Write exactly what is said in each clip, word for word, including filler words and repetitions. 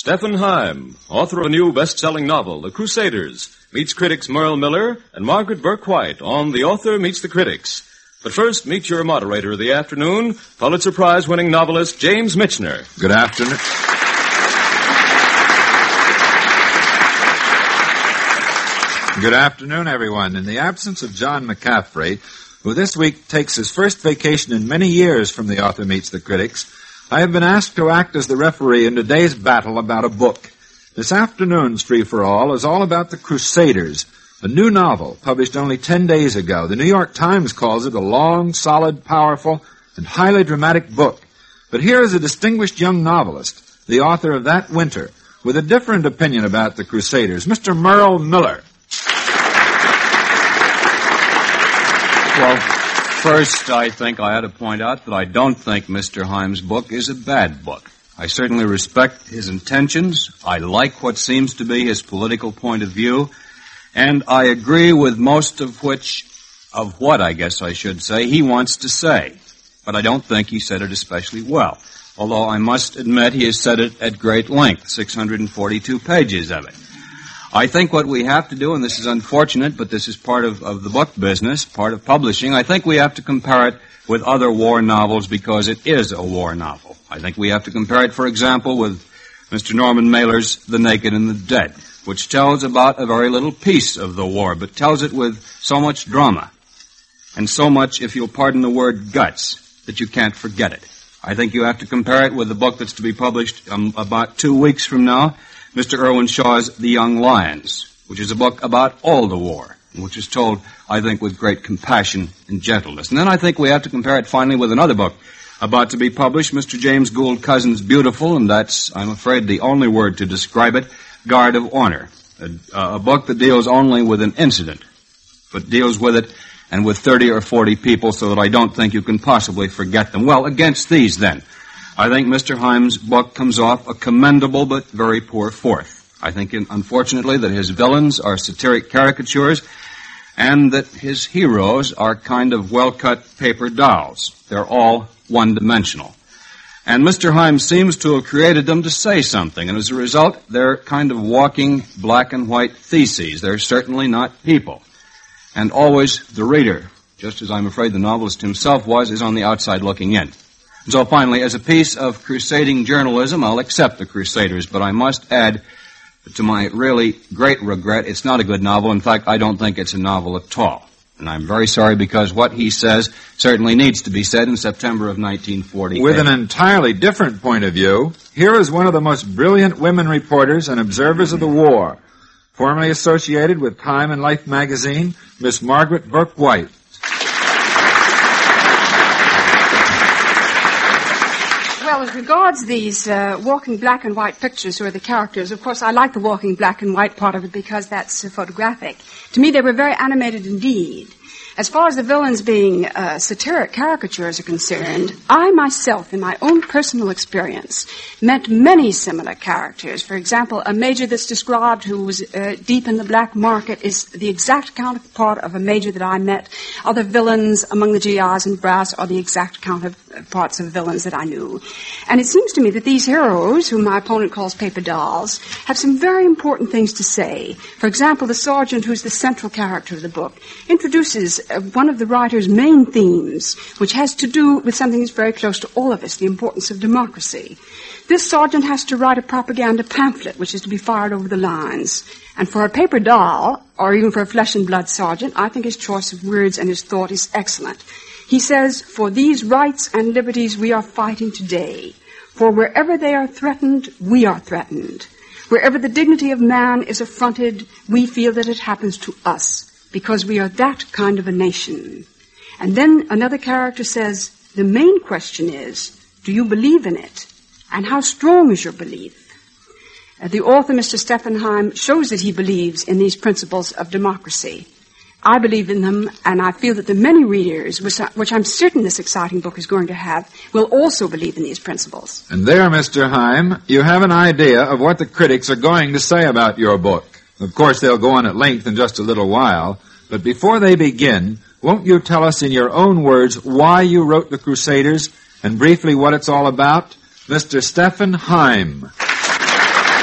Stephen Heim, author of a new best-selling novel, The Crusaders, meets critics Merle Miller and Margaret Burke White on The Author Meets the Critics. But first, meet your moderator of the afternoon, Pulitzer Prize-winning novelist James Michener. Good afternoon. Good afternoon, everyone. In the absence of John McCaffrey, who this week takes his first vacation in many years from The Author Meets the Critics, I have been asked to act as the referee in today's battle about a book. This afternoon's free-for-all is all about The Crusaders, a new novel published only ten days ago. The New York Times calls it a long, solid, powerful, and highly dramatic book. But here is a distinguished young novelist, the author of That Winter, with a different opinion about The Crusaders, Mister Merle Miller. Well, first, I think I ought to point out that I don't think Mister Heim's book is a bad book. I certainly respect his intentions. I like what seems to be his political point of view. And I agree with most of which, of what I guess I should say, he wants to say. But I don't think he said it especially well. Although I must admit he has said it at great length, six hundred forty-two pages of it. I think what we have to do, and this is unfortunate, but this is part of, of the book business, part of publishing, I think we have to compare it with other war novels because it is a war novel. I think we have to compare it, for example, with Mister Norman Mailer's The Naked and the Dead, which tells about a very little piece of the war, but tells it with so much drama and so much, if you'll pardon the word, guts, that you can't forget it. I think you have to compare it with the book that's to be published um, about two weeks from now, Mister Irwin Shaw's The Young Lions, which is a book about all the war, which is told, I think, with great compassion and gentleness. And then I think we have to compare it finally with another book about to be published, Mister James Gould Cousin's Beautiful, and that's, I'm afraid, the only word to describe it, Guard of Honor, a, a book that deals only with an incident, but deals with it and with thirty or forty people so that I don't think you can possibly forget them. Well, against these, then, I think Mister Heim's book comes off a commendable but very poor fourth. I think, unfortunately, that his villains are satiric caricatures and that his heroes are kind of well-cut paper dolls. They're all one-dimensional. And Mister Heim seems to have created them to say something, and as a result, they're kind of walking black-and-white theses. They're certainly not people. And always the reader, just as I'm afraid the novelist himself was, is on the outside looking in. So finally, as a piece of crusading journalism, I'll accept The Crusaders, but I must add, to my really great regret, it's not a good novel. In fact, I don't think it's a novel at all. And I'm very sorry because what he says certainly needs to be said in September of nineteen forty-eight. With an entirely different point of view, here is one of the most brilliant women reporters and observers of the war, formerly associated with Time and Life magazine, Miss Margaret Burke White. Well, as regards these uh, walking black and white pictures who are the characters, of course, I like the walking black and white part of it because that's uh, photographic. To me, they were very animated indeed. As far as the villains being uh, satiric caricatures are concerned, I myself, in my own personal experience, met many similar characters. For example, a major that's described who was uh, deep in the black market is the exact counterpart of a major that I met. Other villains among the G Is and brass are the exact counterparts of villains that I knew. And it seems to me that these heroes, whom my opponent calls paper dolls, have some very important things to say. For example, the sergeant, who's the central character of the book, introduces Uh, one of the writer's main themes, which has to do with something that's very close to all of us, the importance of democracy. This sergeant has to write a propaganda pamphlet, which is to be fired over the lines. And for a paper doll, or even for a flesh and blood sergeant, I think his choice of words and his thought is excellent. He says, "For these rights and liberties we are fighting today. For wherever they are threatened, we are threatened. Wherever the dignity of man is affronted, we feel that it happens to us, because we are that kind of a nation." And then another character says, "The main question is, do you believe in it? And how strong is your belief?" Uh, the author, Mister Stephen Heim, shows that he believes in these principles of democracy. I believe in them, and I feel that the many readers, which, I, which I'm certain this exciting book is going to have, will also believe in these principles. And there, Mister Heim, you have an idea of what the critics are going to say about your book. Of course, they'll go on at length in just a little while, but before they begin, won't you tell us in your own words why you wrote The Crusaders and briefly what it's all about? Mister Stephen Heim.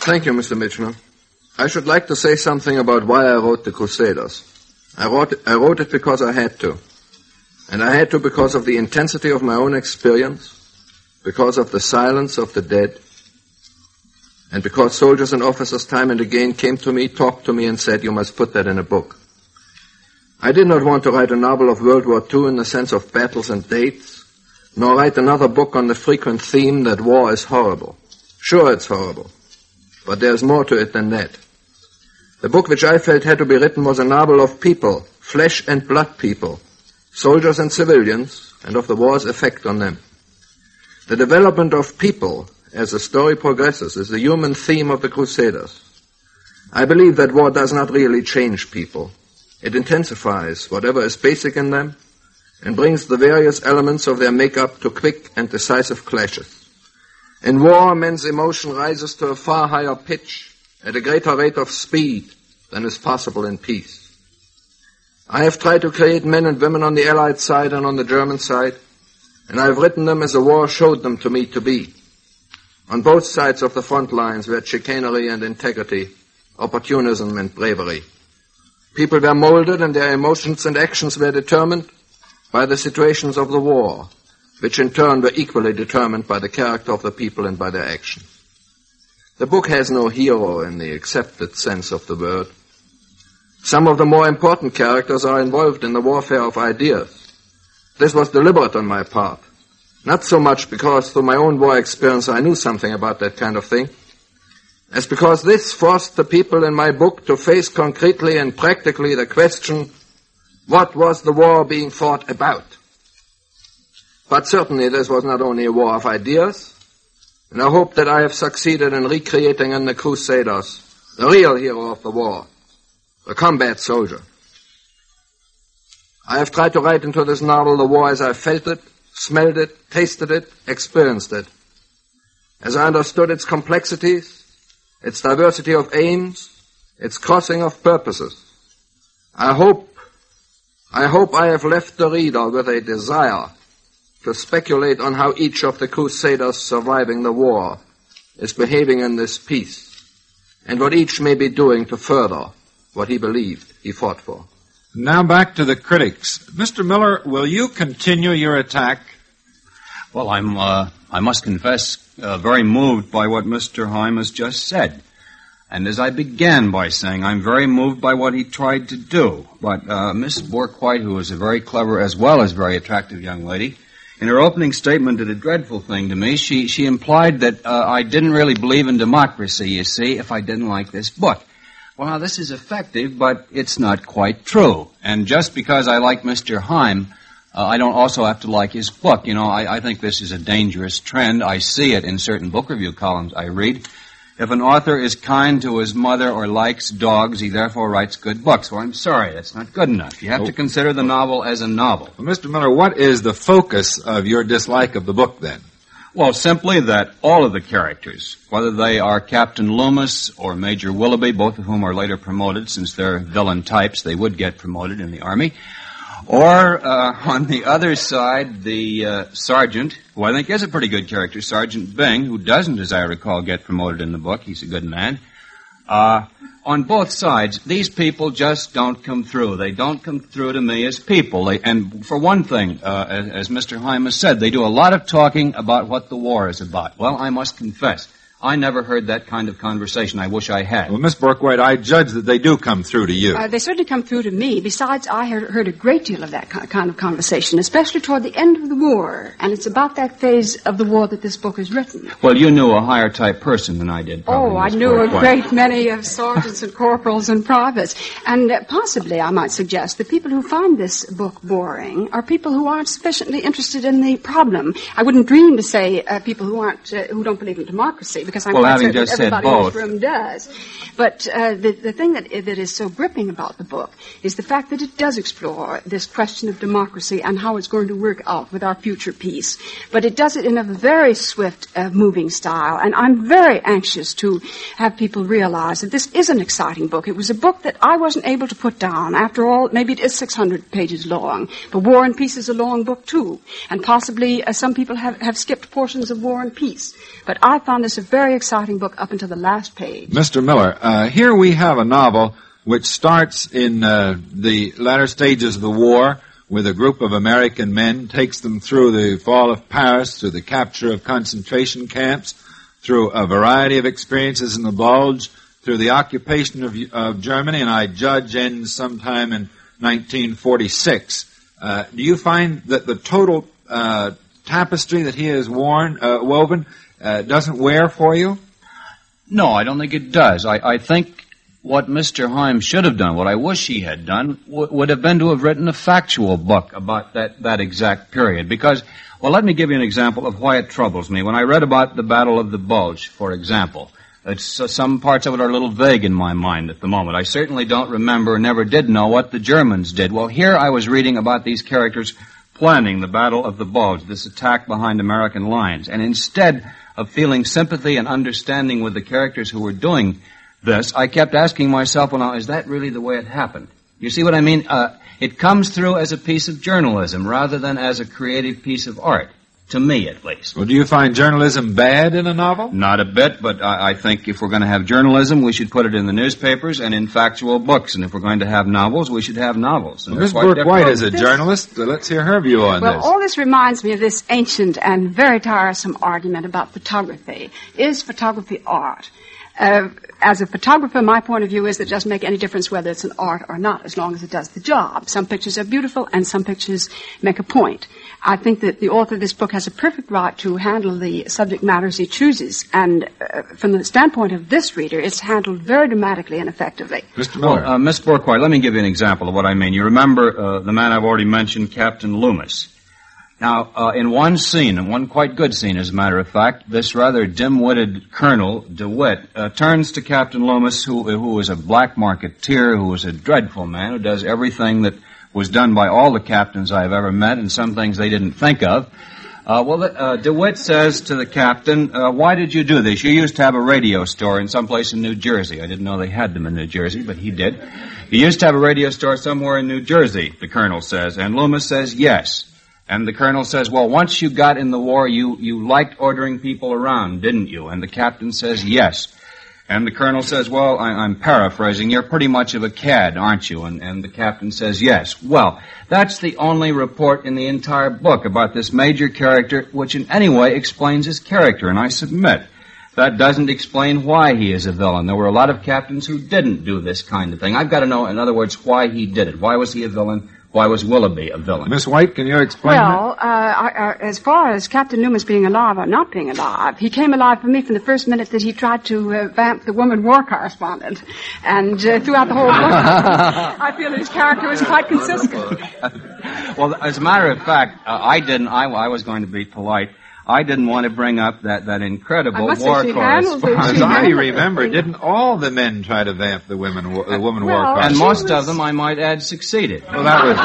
Thank you, Mister Mitchell. I should like to say something about why I wrote The Crusaders. I wrote, it, I wrote it because I had to. And I had to because of the intensity of my own experience, because of the silence of the dead, and because soldiers and officers time and again came to me, talked to me, and said, you must put that in a book. I did not want to write a novel of World War Two in the sense of battles and dates, nor write another book on the frequent theme that war is horrible. Sure, it's horrible. But there's more to it than that. The book which I felt had to be written was a novel of people, flesh and blood people, soldiers and civilians, and of the war's effect on them. The development of people, as the story progresses, is the human theme of the Crusaders. I believe that war does not really change people. It intensifies whatever is basic in them and brings the various elements of their makeup to quick and decisive clashes. In war, men's emotion rises to a far higher pitch at a greater rate of speed than is possible in peace. I have tried to create men and women on the Allied side and on the German side, and I have written them as the war showed them to me to be. On both sides of the front lines were chicanery and integrity, opportunism and bravery. People were molded and their emotions and actions were determined by the situations of the war, which in turn were equally determined by the character of the people and by their actions. The book has no hero in the accepted sense of the word. Some of the more important characters are involved in the warfare of ideas. This was deliberate on my part, not so much because through my own war experience I knew something about that kind of thing, as because this forced the people in my book to face concretely and practically the question, what was the war being fought about? But certainly this was not only a war of ideas, and I hope that I have succeeded in recreating in the Crusaders the real hero of the war, the combat soldier. I have tried to write into this novel the war as I felt it, smelled it, tasted it, experienced it, as I understood its complexities, its diversity of aims, its crossing of purposes. I hope, I hope I have left the reader with a desire to speculate on how each of the Crusaders surviving the war is behaving in this peace, and what each may be doing to further what he believed he fought for. Now back to the critics. Mister Miller, will you continue your attack? Well, I'm, uh, I must confess, uh, very moved by what Mister Heim has just said. And as I began by saying, I'm very moved by what he tried to do. But uh, Miss Bourke-White, who is a very clever as well as very attractive young lady, in her opening statement did a dreadful thing to me. She, she implied that uh, I didn't really believe in democracy, you see, if I didn't like this book. Well, now, this is effective, but it's not quite true. And just because I like Mister Heim, uh, I don't also have to like his book. You know, I, I think this is a dangerous trend. I see it in certain book review columns I read. If an author is kind to his mother or likes dogs, he therefore writes good books. Well, I'm sorry, that's not good enough. You have to consider the novel as a novel. Well, Mister Miller, what is the focus of your dislike of the book, then? Well, simply that all of the characters, whether they are Captain Loomis or Major Willoughby, both of whom are later promoted, since they're villain types, they would get promoted in the Army, or uh, on the other side, the uh, sergeant, who I think is a pretty good character, Sergeant Byng, who doesn't, as I recall, get promoted in the book. He's a good man. Uh, on both sides, these people just don't come through. They don't come through to me as people. They, and for one thing, uh, as, as Mister Heim has said, they do a lot of talking about what the war is about. Well, I must confess, I never heard that kind of conversation. I wish I had. Well, Miss Bourke-White, I judge that they do come through to you. Uh, they certainly come through to me. Besides, I heard, heard a great deal of that kind of conversation, especially toward the end of the war. And it's about that phase of the war that this book is written. Well, you knew a higher type person than I did, probably, Oh, I Miss knew Bourke-White. a great many of sergeants and corporals and privates. And uh, possibly, I might suggest, the people who find this book boring are people who aren't sufficiently interested in the problem. I wouldn't dream to say uh, people who aren't, uh, who don't believe in democracy, because I'm Well, quite having certain just everybody said in both. this room does. But uh, the, the thing that, that is so gripping about the book is the fact that it does explore this question of democracy and how it's going to work out with our future peace. But it does it in a very swift, uh, moving style. And I'm very anxious to have people realize that this is an exciting book. It was a book that I wasn't able to put down. After all, maybe it is six hundred pages long. But War and Peace is a long book, too. And possibly uh, some people have, have skipped portions of War and Peace. But I found this a very very exciting book up until the last page. Mister Miller, uh, here we have a novel which starts in uh, the latter stages of the war with a group of American men, takes them through the fall of Paris, through the capture of concentration camps, through a variety of experiences in the Bulge, through the occupation of, of Germany, and I judge ends sometime in nineteen forty-six. Uh, do you find that the total uh, tapestry that he has worn, uh, woven uh, doesn't wear for you? No, I don't think it does. I, I think what Mister Himes should have done, what I wish he had done, w- would have been to have written a factual book about that, that exact period. Because, well, let me give you an example of why it troubles me. When I read about the Battle of the Bulge, for example, it's, uh, some parts of it are a little vague in my mind at the moment. I certainly don't remember, never did know what the Germans did. Well, here I was reading about these characters planning the Battle of the Bulge, this attack behind American lines. And instead of feeling sympathy and understanding with the characters who were doing this, I kept asking myself, well, now, is that really the way it happened? You see what I mean? Uh, it comes through as a piece of journalism rather than as a creative piece of art. To me, at least. Well, do you find journalism bad in a novel? Not a bit, but I, I think if we're going to have journalism, we should put it in the newspapers and in factual books. And if we're going to have novels, we should have novels. Well, Miss Burke-White is a journalist. Let's hear her view on well, this. Well, all this reminds me of this ancient and very tiresome argument about photography. Is photography art? Uh, as a photographer, my point of view is that it doesn't make any difference whether it's an art or not, as long as it does the job. Some pictures are beautiful, and some pictures make a point. I think that the author of this book has a perfect right to handle the subject matters he chooses, and uh, from the standpoint of this reader, it's handled very dramatically and effectively. Mister Miller. Well, uh, Miss Burke-White, let me give you an example of what I mean. You remember uh, the man I've already mentioned, Captain Loomis. Now, uh, in one scene, and one quite good scene, as a matter of fact, this rather dim-witted Colonel DeWitt uh, turns to Captain Loomis, who who was a black marketeer, who was a dreadful man, who does everything that was done by all the captains I've ever met, and some things they didn't think of. Uh, well, uh, DeWitt says to the captain, uh, why did you do this? You used to have a radio store in some place in New Jersey. I didn't know they had them in New Jersey, but he did. You used to have a radio store somewhere in New Jersey, the colonel says, and Loomis says, yes. And the colonel says, well, once you got in the war, you, you liked ordering people around, didn't you? And the captain says, yes. And the colonel says, well, I, I'm paraphrasing, you're pretty much of a cad, aren't you? And, and the captain says, yes. Well, that's the only report in the entire book about this major character which in any way explains his character, and I submit that doesn't explain why he is a villain. There were a lot of captains who didn't do this kind of thing. I've got to know, in other words, why he did it. Why was he a villain? Why was Willoughby a villain? Miss White, can you explain well, that? Well, uh, uh, as far as Captain Loomis being alive or not being alive, he came alive for me from the first minute that he tried to uh, vamp the woman war correspondent. And uh, throughout the whole book, I feel that his character was quite consistent. Well, as a matter of fact, uh, I didn't, I, I was going to be polite. I didn't want to bring up that, that incredible war correspondent. As I remember, didn't all the men try to vamp the women, the woman well, war correspondent? And most was... of them, I might add, succeeded. Well, that was...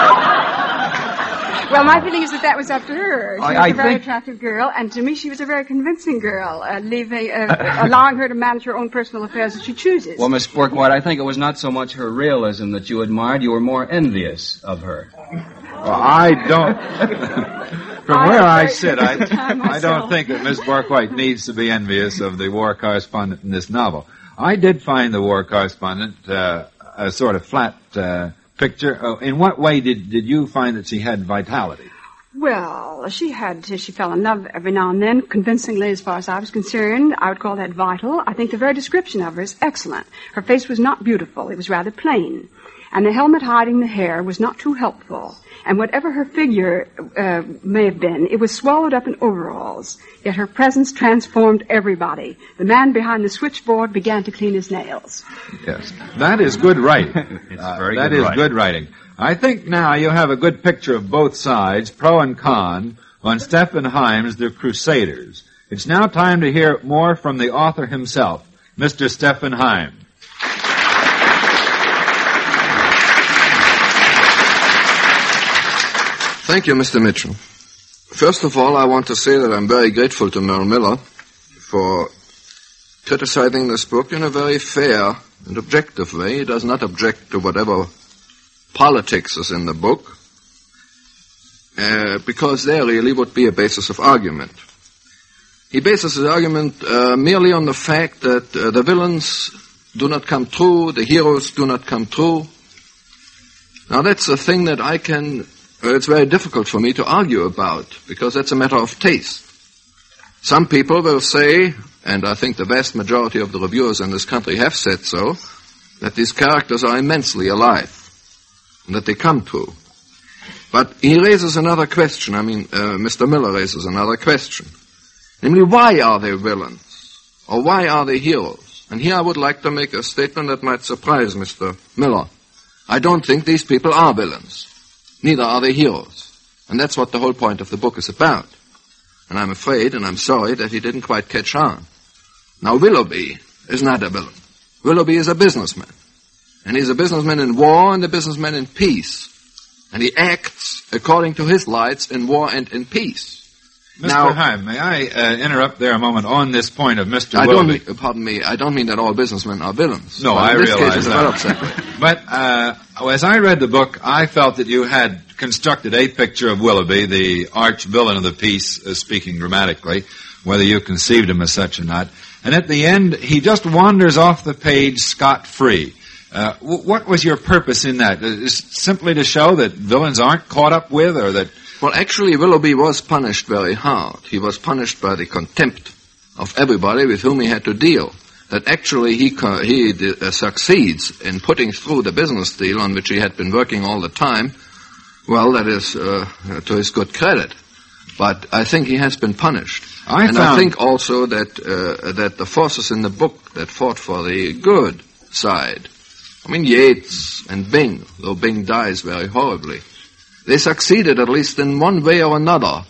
Well, my feeling is that that was up to her. She was I, I a very think... attractive girl, and to me she was a very convincing girl, uh, leaving, uh, allowing her to manage her own personal affairs as she chooses. Well, Miss Burke-White, I think it was not so much her realism that you admired, you were more envious of her. Well, I don't... From where I sit, I, I don't think that Miss Burke-White needs to be envious of the war correspondent in this novel. I did find the war correspondent uh, a sort of flat uh, picture. Uh, in what way did, did you find that she had vitality? Well, she had, she fell in love every now and then, convincingly as far as I was concerned. I would call that vital. I think the very description of her is excellent. Her face was not beautiful. It was rather plain. And the helmet hiding the hair was not too helpful. And whatever her figure uh, may have been, it was swallowed up in overalls. Yet her presence transformed everybody. The man behind the switchboard began to clean his nails. Yes, that is good writing. It's uh, very that good is writing. good writing. I think now you have a good picture of both sides, pro and con, on Stephen Himes' The Crusaders. It's now time to hear more from the author himself, Mister Stephen Himes. Thank you, Mister Mitchell. First of all, I want to say that I'm very grateful to Merle Miller for criticizing this book in a very fair and objective way. He does not object to whatever politics is in the book, uh, because there really would be a basis of argument. He bases his argument uh, merely on the fact that uh, the villains do not come true, the heroes do not come true. Now that's a thing that I can, uh, it's very difficult for me to argue about, because that's a matter of taste. Some people will say, and I think the vast majority of the reviewers in this country have said so, that these characters are immensely alive, and that they come true. But he raises another question, I mean, uh, Mister Miller raises another question. Namely, why are they villains? Or why are they heroes? And here I would like to make a statement that might surprise Mister Miller. I don't think these people are villains. Neither are they heroes. And that's what the whole point of the book is about. And I'm afraid, and I'm sorry, that he didn't quite catch on. Now, Willoughby is not a villain. Willoughby is a businessman. And he's a businessman in war and a businessman in peace. And he acts according to his lights in war and in peace. Mister Now, Heim, may I uh, interrupt there a moment on this point of Mister I Willoughby? don't mean, pardon me, I don't mean that all businessmen are villains. No, but I in this realize case, it's that. developed that way. But uh, as I read the book, I felt that you had constructed a picture of Willoughby, the arch villain of the piece, uh, speaking dramatically, whether you conceived him as such or not. And at the end, he just wanders off the page scot-free. Uh, w- what was your purpose in that? Is simply to show that villains aren't caught up with, or that... Well, actually, Willoughby was punished very hard. He was punished by the contempt of everybody with whom he had to deal. That actually he co- he uh, succeeds in putting through the business deal on which he had been working all the time. Well, that is uh, to his good credit. But I think he has been punished. I and found... I think also that uh, that the forces in the book that fought for the good side, I mean Yates and Byng, though Byng dies very horribly, they succeeded at least in one way or another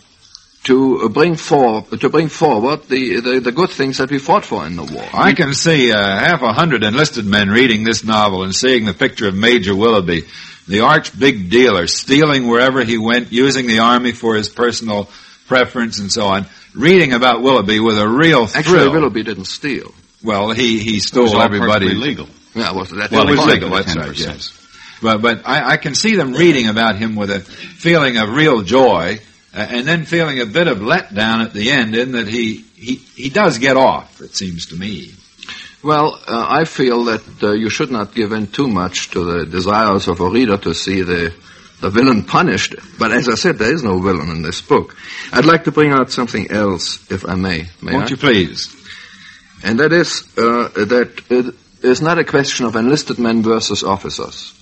to bring for to bring forward the, the the good things that we fought for in the war. I can see uh, half a hundred enlisted men reading this novel and seeing the picture of Major Willoughby, the arch big dealer, stealing wherever he went, using the army for his personal preference and so on, reading about Willoughby with a real thrill. Actually, Willoughby didn't steal. Well, he, he stole It was all everybody. perfectly legal. Yeah, well, that's Well, the it was point. legal, that's right, yes. But, but I, I can see them reading about him with a feeling of real joy, uh, and then feeling a bit of letdown at the end in that he, he, he does get off, it seems to me. Well, uh, I feel that uh, you should not give in too much to the desires of a reader to see the the villain punished. But as I said, there is no villain in this book. I'd like to bring out something else, if I may. May Won't I? you please? And that is uh, that it is not a question of enlisted men versus officers.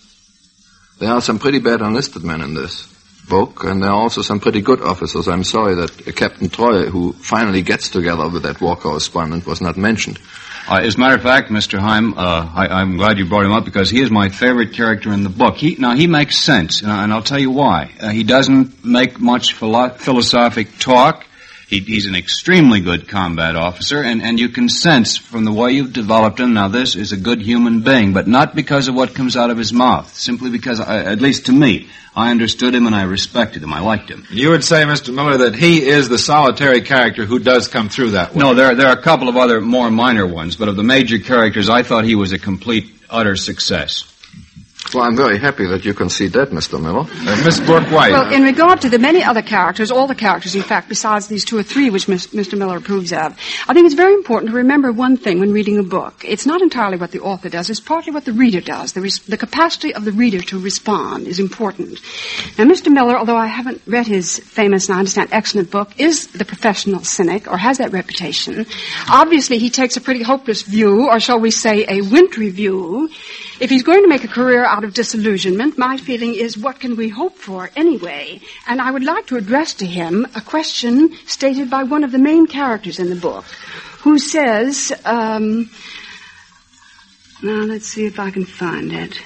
There are some pretty bad enlisted men in this book, and there are also some pretty good officers. I'm sorry that uh, Captain Troy, who finally gets together with that war correspondent, was not mentioned. Uh, as a matter of fact, Mister Heim, uh, I, I'm glad you brought him up because he is my favorite character in the book. He, now, he makes sense, and, and I'll tell you why. Uh, he doesn't make much philo- philosophic talk. He, he's an extremely good combat officer, and, and you can sense from the way you've developed him, now this is a good human being, but not because of what comes out of his mouth, simply because, I, at least to me, I understood him and I respected him. I liked him. You would say, Mister Miller, that he is the solitary character who does come through that way. No, there, there are a couple of other more minor ones, but of the major characters, I thought he was a complete, utter success. Well, I'm very happy that you concede that, Mister Miller. Uh, Miss Burke-White. Well, in regard to the many other characters, all the characters, in fact, besides these two or three which Mister Miller approves of, I think it's very important to remember one thing when reading a book. It's not entirely what the author does, it's partly what the reader does. The, res- the capacity of the reader to respond is important. Now, Mister Miller, although I haven't read his famous and I understand excellent book, is the professional cynic, or has that reputation. Obviously, he takes a pretty hopeless view, or shall we say a wintry view. If he's going to make a career out of disillusionment, my feeling is, what can we hope for anyway? And I would like to address to him a question stated by one of the main characters in the book, who says, um, now let's see if I can find it.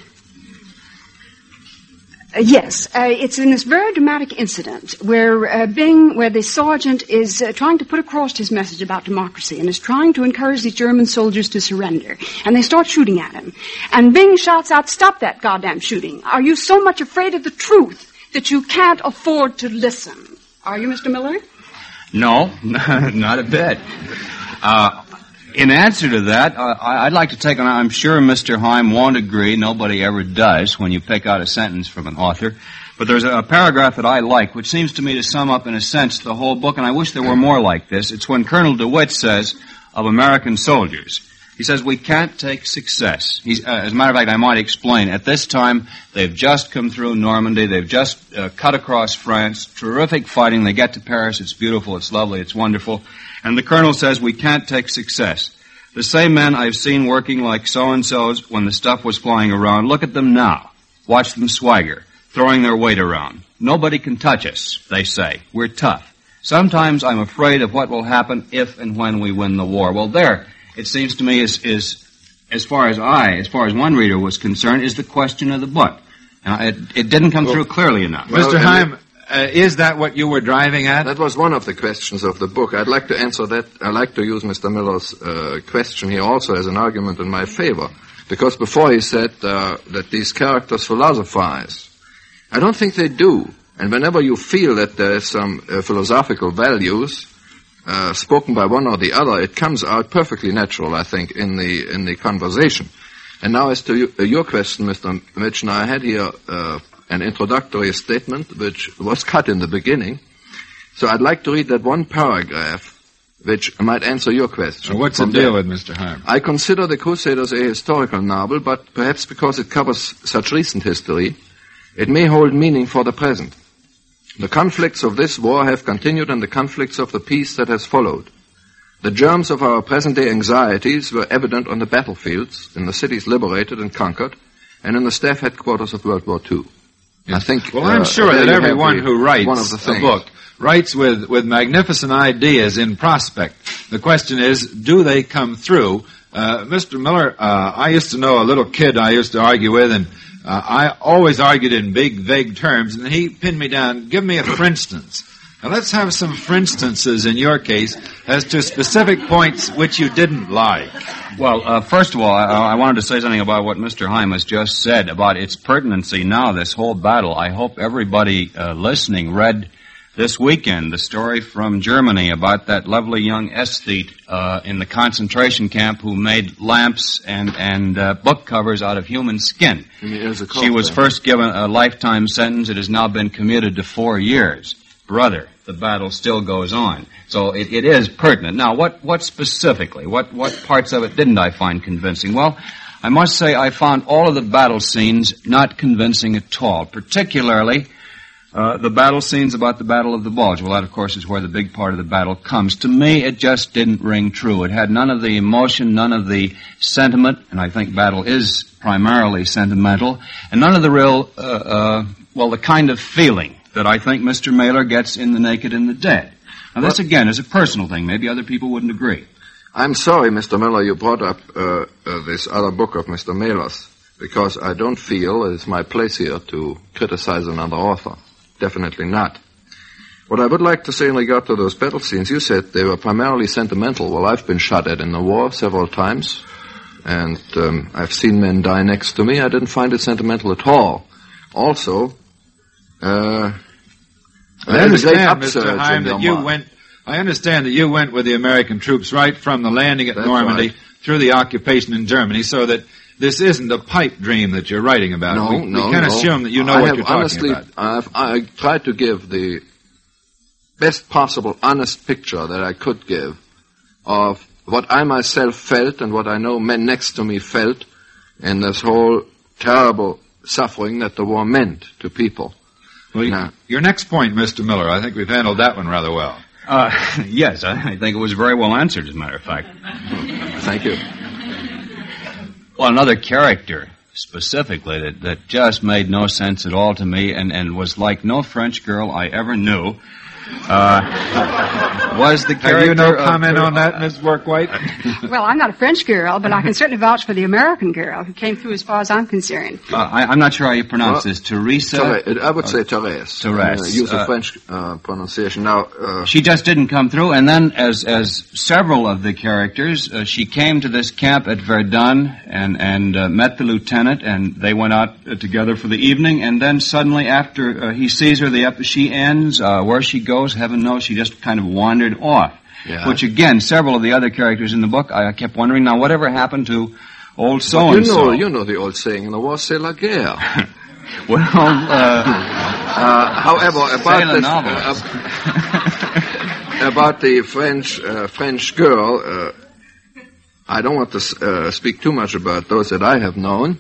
Uh, yes, uh, it's in this very dramatic incident where uh, Byng, where the sergeant is uh, trying to put across his message about democracy and is trying to encourage these German soldiers to surrender. And they start shooting at him. And Byng shouts out, "Stop that goddamn shooting. Are you so much afraid of the truth that you can't afford to listen?" Are you, Mister Miller? No, not a bit. Uh, in answer to that, uh, I'd like to take on, I'm sure Mister Heim won't agree, nobody ever does when you pick out a sentence from an author, But there's a, a paragraph that I like, which seems to me to sum up, in a sense, the whole book, and I wish there were more like this. It's when Colonel DeWitt says of American soldiers, he says, we can't take success. He's, uh, as a matter of fact, I might explain. At this time, they've just come through Normandy. They've just uh, cut across France. Terrific fighting. They get to Paris. It's beautiful. It's lovely. It's wonderful. And the colonel says, we can't take success. The same men I've seen working like so-and-sos when the stuff was flying around, look at them now. Watch them swagger, throwing their weight around. Nobody can touch us, they say. We're tough. Sometimes I'm afraid of what will happen if and when we win the war. Well, there, it seems to me, is, is as far as I, as far as one reader was concerned, is the question of the book. Now, it, it didn't come well, through clearly enough. Well, Mister Heim, uh, is that what you were driving at? That was one of the questions of the book. I'd like to answer that. I'd like to use Mister Miller's uh, question here also as an argument in my favor. Because before he said uh, that these characters philosophize. I don't think they do. And whenever you feel that there is some uh, philosophical values uh, spoken by one or the other, it comes out perfectly natural, I think, in the in the conversation. And now as to you, uh, your question, Mister Mitchell, I had here uh, an introductory statement which was cut in the beginning. So I'd like to read that one paragraph which might answer your question. So what's the deal with Mister Heim? I consider The Crusaders a historical novel, but perhaps because it covers such recent history, it may hold meaning for the present. The conflicts of this war have continued and the conflicts of the peace that has followed. The germs of our present-day anxieties were evident on the battlefields, in the cities liberated and conquered, and in the staff headquarters of World War Two. Yes. I think. Well, I'm uh, sure that everyone the, who writes one of the a book writes with, with magnificent ideas in prospect. The question is, do they come through? Uh, Mister Miller, uh, I used to know a little kid I used to argue with, and uh, I always argued in big, vague terms, and he pinned me down, give me a for instance. Now let's have some for instances in your case as to specific points which you didn't like. Well, uh, first of all, I, I wanted to say something about what Mister Heim has just said about its pertinency now, this whole battle. I hope everybody uh, listening read this weekend the story from Germany about that lovely young aesthete uh, in the concentration camp who made lamps and, and uh, book covers out of human skin. She was first given a lifetime sentence. It has now been commuted to four years. Brother, the battle still goes on. So it, it is pertinent. Now, what, what specifically, what, what parts of it didn't I find convincing? Well, I must say I found all of the battle scenes not convincing at all, particularly uh, the battle scenes about the Battle of the Bulge. Well, that, of course, is where the big part of the battle comes. To me, it just didn't ring true. It had none of the emotion, none of the sentiment, and I think battle is primarily sentimental, and none of the real, uh, uh, well, the kind of feeling that I think Mister Mailer gets in The Naked and the Dead. Now, this, again, is a personal thing. Maybe other people wouldn't agree. I'm sorry, Mister Miller, you brought up uh, uh, this other book of Mister Mailer's, because I don't feel it's my place here to criticize another author. Definitely not. What I would like to say in regard to those battle scenes, you said they were primarily sentimental. Well, I've been shot at in the war several times, and um, I've seen men die next to me. I didn't find it sentimental at all. Also, uh, I understand, Mister Heim, that you went, I understand that you went with the American troops right from the landing at That's Normandy right. through the occupation in Germany, so that this isn't a pipe dream that you're writing about. No, we, no, we can no. assume that you know I what have you're talking honestly, about. I've, I tried to give the best possible honest picture that I could give of what I myself felt and what I know men next to me felt in this whole terrible suffering that the war meant to people. Well, now, your next point, Mister Miller, I think we've handled that one rather well. Uh, yes, I think it was very well answered, as a matter of fact. Thank you. Well, another character, specifically, that, that just made no sense at all to me and, and was like no French girl I ever knew, uh, was the character... Have you no comment of, on that, Miss Workwhite? Well, I'm not a French girl, but I can certainly vouch for the American girl who came through as far as I'm concerned. Uh, I, I'm not sure how you pronounce well, this. Teresa? Therese, I would say Therese. Therese. Uh, use a uh, French uh, pronunciation. Now, uh, she just didn't come through, and then as as several of the characters, uh, she came to this camp at Verdun and, and uh, met the lieutenant, and they went out uh, together for the evening, and then suddenly after uh, he sees her, the ep- she ends, uh, where she goes, heaven knows, she just kind of wandered off. Yeah. Which again, several of the other characters in the book, I kept wondering, now whatever happened to old so-and-so? You know, you know the old saying in the war, c'est la guerre. Well, uh, Uh, however, about Sailor this, novelist. uh, about the French uh, French girl, uh, I don't want to uh, speak too much about those that I have known,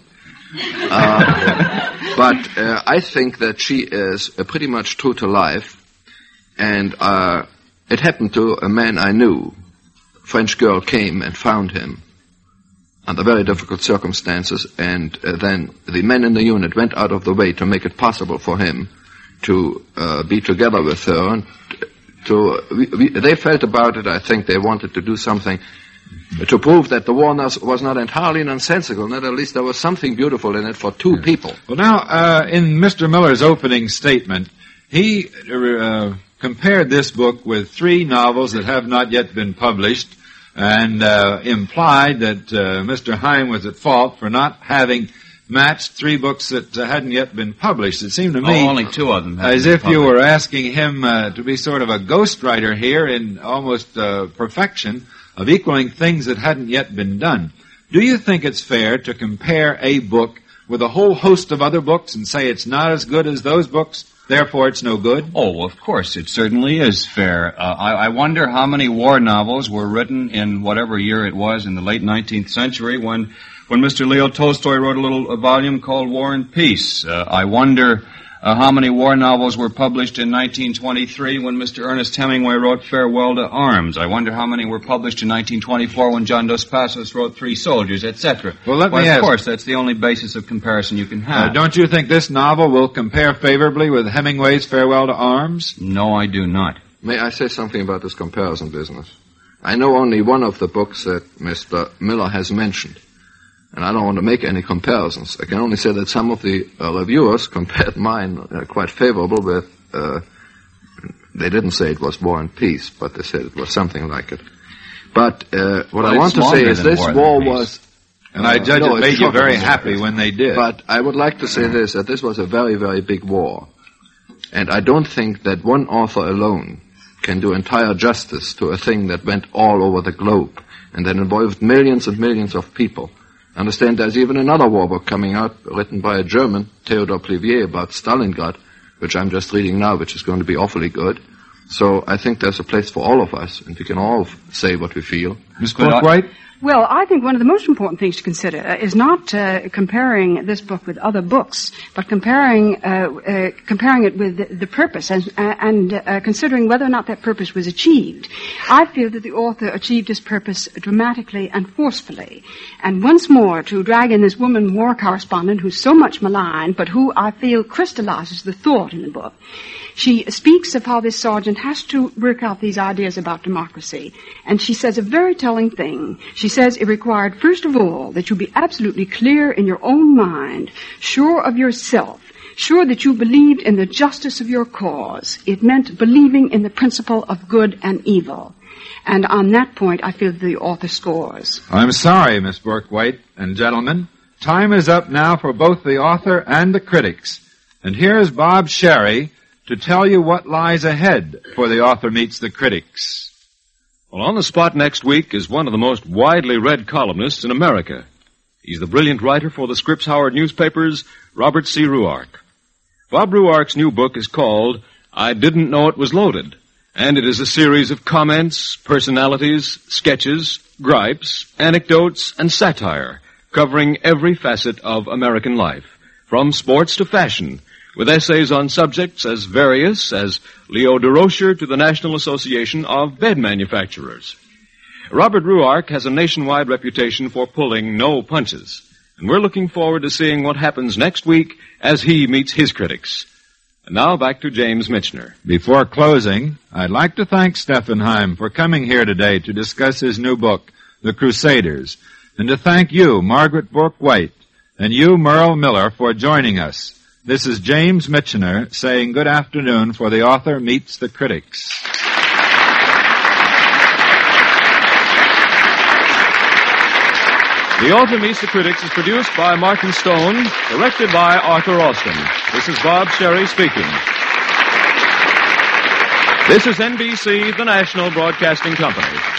uh, but uh, I think that she is uh, pretty much true to life, and uh, it happened to a man I knew. A French girl came and found him under very difficult circumstances, and uh, then the men in the unit went out of the way to make it possible for him to uh, be together with her. And to we, we, they felt about it. I think they wanted to do something to prove that the war was not entirely nonsensical. That at least there was something beautiful in it for two yes. people. Well, now uh, in Mister Miller's opening statement, he uh, compared this book with three novels that have not yet been published, and uh, implied that uh, Mister Heim was at fault for not having matched three books that uh, hadn't yet been published. It seemed to me oh, only two of them as if you were asking him uh, to be sort of a ghostwriter here in almost uh, perfection of equaling things that hadn't yet been done. Do you think it's fair to compare a book with a whole host of other books and say it's not as good as those books, therefore it's no good? Oh, of course, it certainly is fair. Uh, I, I wonder how many war novels were written in whatever year it was in the late nineteenth century when when Mister Leo Tolstoy wrote a little a volume called War and Peace. Uh, I wonder uh, how many war novels were published in nineteen twenty-three when Mister Ernest Hemingway wrote Farewell to Arms. I wonder how many were published in nineteen twenty-four when John Dos Passos wrote Three Soldiers, et cetera. Well, let well, me of ask. course, that's the only basis of comparison you can have. Uh, don't you think this novel will compare favorably with Hemingway's Farewell to Arms? No, I do not. May I say something about this comparison business? I know only one of the books that Mister Miller has mentioned, and I don't want to make any comparisons. I can only say that some of the uh, reviewers compared mine uh, quite favorable with, uh, they didn't say it was War and Peace, but they said it was something like it. But uh, what well, I want to say is this War, war was... And I judge no, it made you very happy war. when they did. But I would like to say this, that this was a very, very big war. And I don't think that one author alone can do entire justice to a thing that went all over the globe and that involved millions and millions of people. Understand there's even another war book coming out written by a German, Theodor Plivier, about Stalingrad, which I'm just reading now, which is going to be awfully good. So I think there's a place for all of us, and we can all say what we feel. Miz Bourke-White? Well, I think one of the most important things to consider is not uh, comparing this book with other books, but comparing uh, uh, comparing it with the, the purpose and, uh, and uh, considering whether or not that purpose was achieved. I feel that the author achieved his purpose dramatically and forcefully. And once more, to drag in this woman war correspondent who's so much maligned, but who I feel crystallizes the thought in the book. She speaks of how this sergeant has to work out these ideas about democracy. And she says a very telling thing. She says it required, first of all, that you be absolutely clear in your own mind, sure of yourself, sure that you believed in the justice of your cause. It meant believing in the principle of good and evil. And on that point, I feel the author scores. I'm sorry, Miss Bourke-White and gentlemen. Time is up now for both the author and the critics. And here's Bob Sherry to tell you what lies ahead for the author meets the critics. Well, on the spot next week is one of the most widely read columnists in America. He's the brilliant writer for the Scripps Howard newspapers, Robert C. Ruark. Bob Ruark's new book is called I Didn't Know It Was Loaded, and it is a series of comments, personalities, sketches, gripes, anecdotes, and satire, covering every facet of American life, from sports to fashion, with essays on subjects as various as Leo Durocher to the National Association of Bed Manufacturers. Robert Ruark has a nationwide reputation for pulling no punches, and we're looking forward to seeing what happens next week as he meets his critics. And now back to James Michener. Before closing, I'd like to thank Stephen Heim for coming here today to discuss his new book, The Crusaders, and to thank you, Margaret Bourke-White, and you, Merle Miller, for joining us. This is James Michener saying good afternoon for the author meets the critics. The Author Meets the Critics is produced by Martin Stone, directed by Arthur Austin. This is Bob Sherry speaking. This is N B C, the national broadcasting company.